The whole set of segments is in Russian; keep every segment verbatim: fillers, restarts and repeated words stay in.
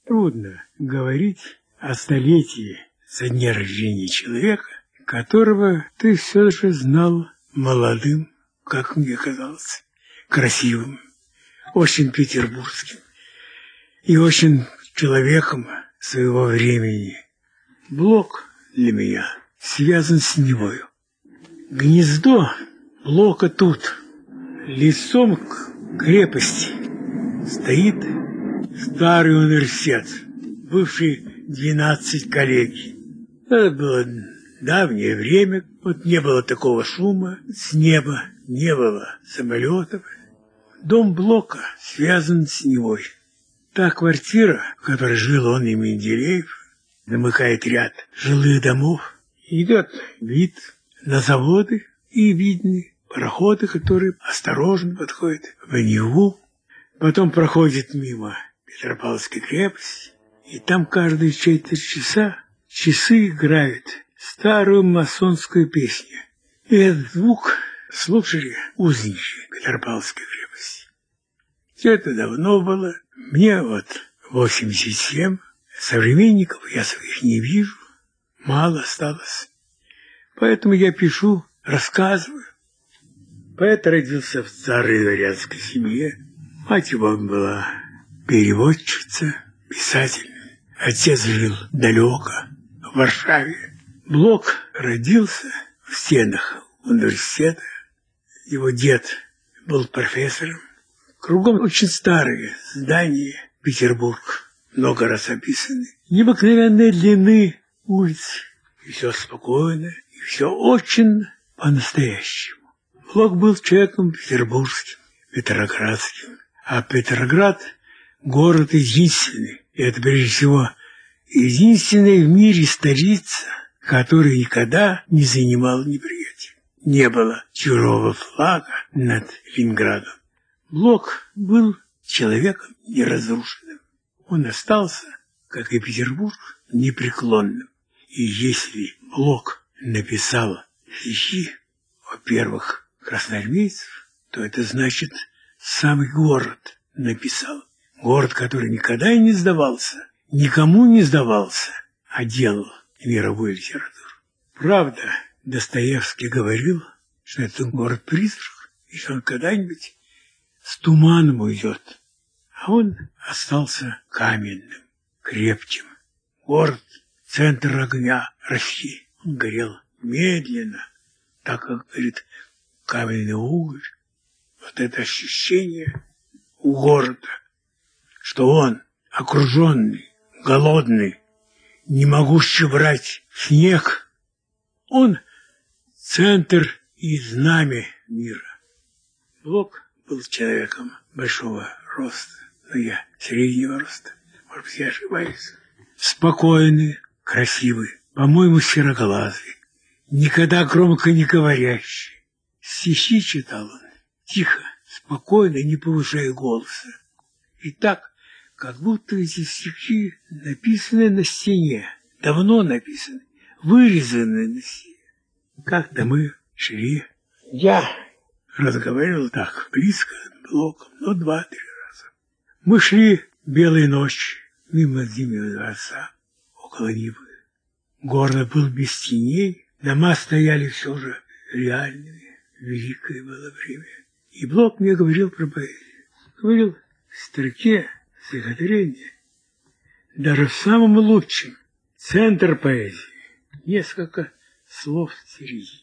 Трудно говорить о столетии со дня рождения человека, которого ты все же знал молодым, как мне казалось, красивым, очень петербургским и очень человеком своего времени. Блок для меня связан с Невою. Гнездо Блока тут, лицом к крепости, стоит старый университет, бывший двенадцать коллегий. Это было давнее время, вот не было такого шума с неба, не было самолетов. Дом Блока связан с Невой. Та квартира, в которой жил он и Менделеев, замыкает ряд жилых домов, идет вид на заводы и видны пароходы, которые осторожно подходят в Неву, потом проходит мимо Петропавловской крепости, и там каждые четверть часа часы играют старую масонскую песню. И этот звук слушали узники Петропавловской крепости. Все это давно было. Мне вот восемьдесят семь, современников я своих не вижу, мало осталось. Поэтому я пишу, рассказываю. Поэт родился в старой дворянской семье. Мать его была переводчица, писатель. Отец жил далеко, в Варшаве. Блок родился в стенах университета. Его дед был профессором. Кругом очень старые здания, Петербург, много раз описаны. Необыкновенной длины улиц. И все спокойно, и все очень по-настоящему. Блок был человеком петербургским, петроградским. А Петроград – город единственный. И это, прежде всего, единственная в мире столица, которая никогда не занимала неприятеля. Не было чужого флага над Ленинградом. Блок был человеком неразрушенным. Он остался, как и Петербург, непреклонным. И если Блок написал стихи, во-первых, красноармейцев, то это значит, самый город написал. Город, который никогда и не сдавался, никому не сдавался, а делал мировую литературу. Правда, Достоевский говорил, что это город-призрак, и что он когда-нибудь с туманом уйдет. А он остался каменным, крепким. Город — центр огня России. Он горел медленно, так как, говорит, каменный уголь. Вот это ощущение у города, что он, окруженный, голодный, не могущий брать снег, он центр и знамя мира. Блок был человеком большого роста, но я среднего роста, может быть, я ошибаюсь. Спокойный, красивый, по-моему, сероглазый, никогда громко не говорящий. Стихи читал он тихо, спокойно, не повышая голоса. И так, как будто эти стихи написаны на стене, давно написаны, вырезаны на стене. Как-то мы шли, я разговаривал так, близко, Блоком, но два-три раза. Мы шли белой ночью мимо Зимнего дворца, около Нивы. Город был без теней, дома стояли все же реальными. Великое было время. И Блок мне говорил про поэзию. Говорил в строке стихотворения, даже в самом лучшем, центр поэзии, несколько слов середины.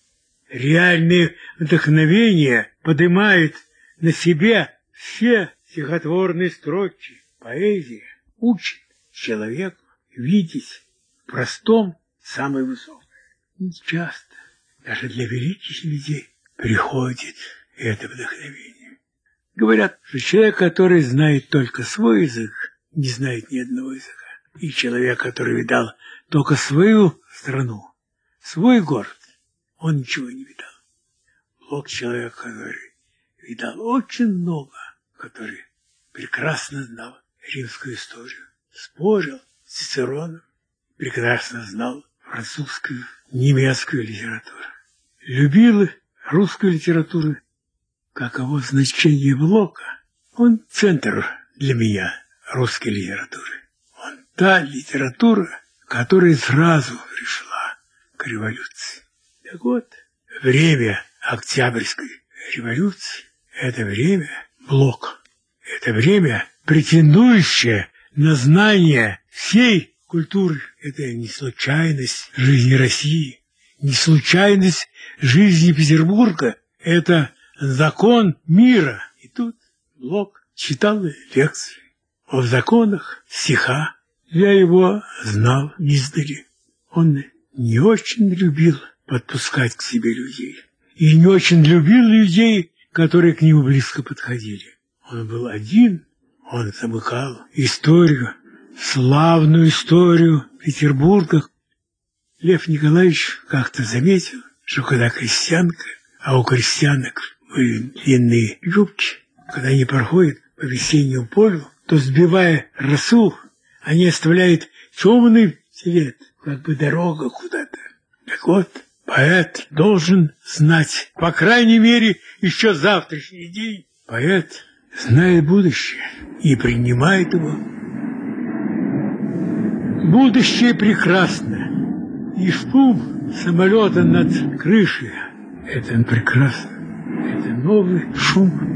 Реальное вдохновение поднимает на себя все стихотворные строки. Поэзия учит человека видеть в простом самое высокое. Не часто, даже для великих людей, приходит это вдохновение. Говорят, что человек, который знает только свой язык, не знает ни одного языка. И человек, который видал только свою страну, свой город, он ничего не видал. Блок человек, который видал очень много, который прекрасно знал римскую историю, спорил с Цицероном, прекрасно знал французскую, немецкую литературу. Любил русскую литературу, каково значение Блока. Он центр для меня русской литературы. та литература, которая сразу пришла к революции. Так вот, время Октябрьской революции – это время Блока. Это время, претендующее на знание всей культуры. Это не случайность жизни России, не случайность жизни Петербурга. Это закон мира. И тут Блок читал лекции о законах стиха. Я его знал издали. Он не очень любил подпускать к себе людей. И не очень любил людей, которые к нему близко подходили. Он был один, он замыкал историю, славную историю Петербурга. Лев Николаевич как-то заметил, что когда крестьянка, а у крестьянок были длинные юбки, когда они проходят по весеннему полю, то, сбивая росу, они оставляют темный цвет, как бы дорога куда-то. Так вот, поэт должен знать, по крайней мере, еще завтрашний день. Поэт знает будущее и принимает его. Будущее прекрасно. И шум самолета над крышей – это прекрасно. Это новый шум.